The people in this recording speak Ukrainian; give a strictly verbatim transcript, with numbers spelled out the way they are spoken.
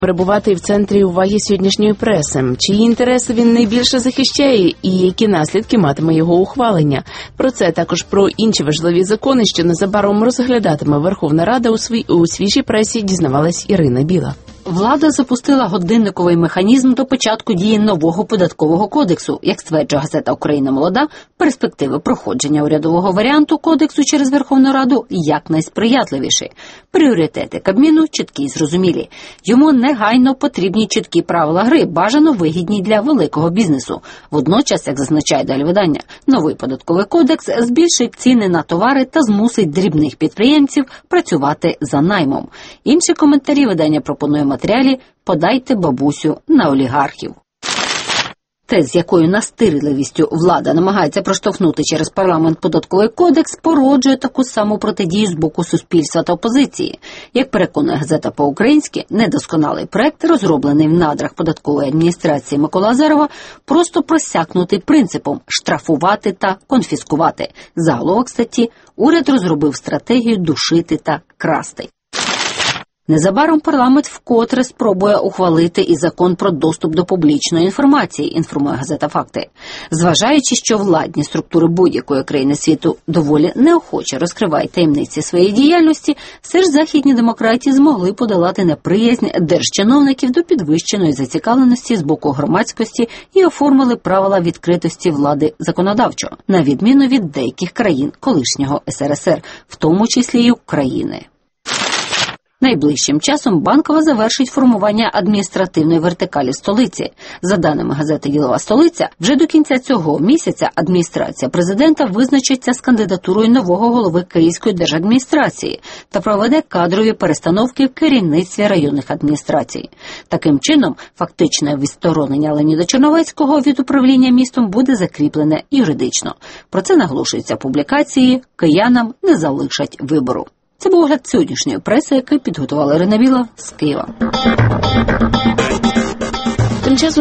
перебувати в центрі уваги сьогоднішньої преси. Чиї інтереси він найбільше захищає і які наслідки матиме його ухвалення? Про це, також про інші важливі закони, що незабаром розглядатиме Верховна Рада у, свій, у свіжій пресі, дізнавалась Ірина Біла. Влада запустила годинниковий механізм до початку дії нового податкового кодексу. Як стверджує газета «Україна молода», перспективи проходження урядового варіанту кодексу через Верховну Раду якнайсприятливіші. Пріоритети Кабміну чіткі й зрозумілі. Йому негайно потрібні чіткі правила гри, бажано вигідні для великого бізнесу. Водночас, як зазначає далі видання, новий податковий кодекс збільшить ціни на товари та змусить дрібних підприємців працювати за наймом. Інші коментарі видання пропонує матеріалі «Подайте бабусю на олігархів». Те, з якою настирливістю влада намагається проштовхнути через парламент податковий кодекс, породжує таку саму протидію з боку суспільства та опозиції. Як переконує газета «По-українськи», недосконалий проект, розроблений в надрах податкової адміністрації Миколи Азарова, просто просякнутий принципом штрафувати та конфіскувати. Заголовок статті «Уряд розробив стратегію душити та красти». Незабаром парламент вкотре спробує ухвалити і закон про доступ до публічної інформації, інформує газета «Факти». Зважаючи, що владні структури будь-якої країни світу доволі неохоче розкривають таємниці своєї діяльності, все ж західні демократії змогли подолати неприязнь держчиновників до підвищеної зацікавленості з боку громадськості і оформили правила відкритості влади законодавчо, на відміну від деяких країн колишнього ес ер ес ер, в тому числі й України. Найближчим часом Банкова завершить формування адміністративної вертикалі столиці. За даними газети «Ділова столиця», вже до кінця цього місяця адміністрація президента визначиться з кандидатурою нового голови Київської держадміністрації та проведе кадрові перестановки в керівництві районних адміністрацій. Таким чином, фактичне відсторонення Леоніда Черновецького від управління містом буде закріплене юридично. Про це наголошується в публікації «Киянам не залишать вибору». Це був огляд сьогоднішньої преси, який підготувала Ірина Біла з Києва. Тим часом